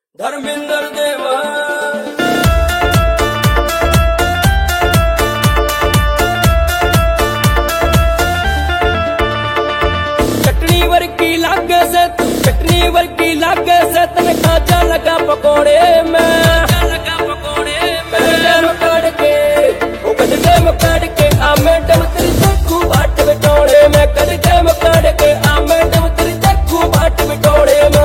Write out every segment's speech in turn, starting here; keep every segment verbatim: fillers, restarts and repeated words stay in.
धर्मेंद्र देवा चटनी वर्गी लागे से तू चटनी वर्गी लागे से तने काचा लगा पकोड़े में लगा पकोड़े में मकाड़ के ओ कदे मकाड़ के आ मैडम तेरी देखू बाट बिटोड़े में कदे मकाड़ के आ मैडम तेरी देखू बाट बिटोड़े में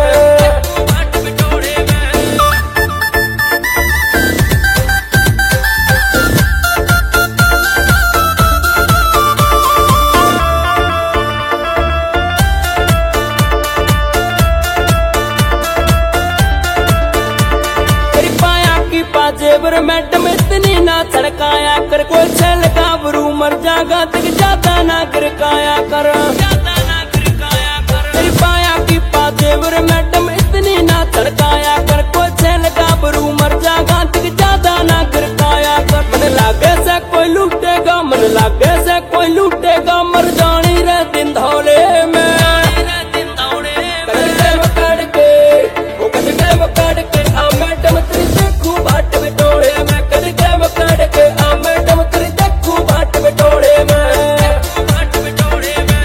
जेबर मैडम इतनी ना छड़काया कर कोई छल गाभरू मर जागा तक ज्यादा ना गिरकाया कर ज्यादा ना गिरकाया कर तेरी पाया की पाजेबर मैडम इतनी ना छड़काया कर कोई छल गाभरू मर जागा तक ज्यादा ना गिरकाया कर मन लागे से कोई लूटेगा मन लागे से कोई लूटेगा मर जानी रे दिन धौले में दिन धौले में मकाड़ के ओ कदे मकाड़ के आ मैडम तेरी देखू बाट बिटोड़े में कदे मकाड़ के आ मैडम तेरी देखू बाट बिटोड़े में बाट बिटोड़े में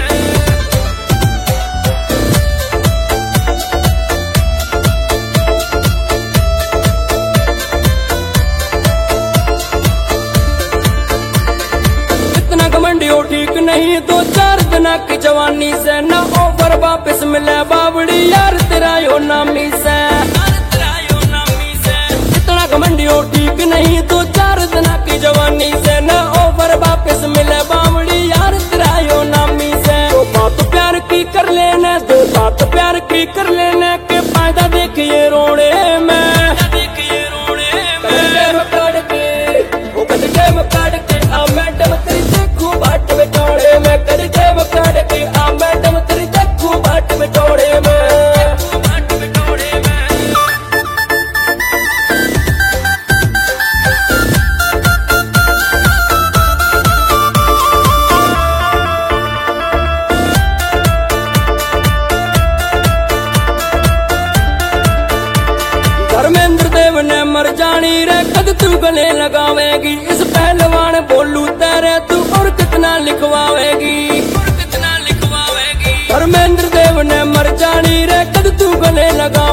इतना घमंडी हो ठीक नहीं दो चार दिना की जवानी से ना ऑफर वापस मिले बावड़ी यार तेरा यो नामी से इतना घमंडी हो ठीक नहीं दो चार दिना की जवानी से ना ऑफर वापस मिले बावड़ी यार तेरा यो नामी से दो बात प्यार की कर लेने दो बात प्यार की कर लेने के फायदा देखिए रोने में देखिए रोने में मकाड़ के ओ कदे मकाड़ के आ मैडम तेरी देखू बाट बिटोड़े में कदे मकाड़ के आ मैडम तेरी देखू बाट बिटोड़े में बाट बिटोड़े में धर्मेंद्र देव ने मर जानी रे कद तू गले लगावेगी इस पहलवान बोलू तेरे तू और कितना लिखवावेगी और कितना लिखवावेगी धर्मेंद्र देव ने मर जानी रे कद तू गले लगा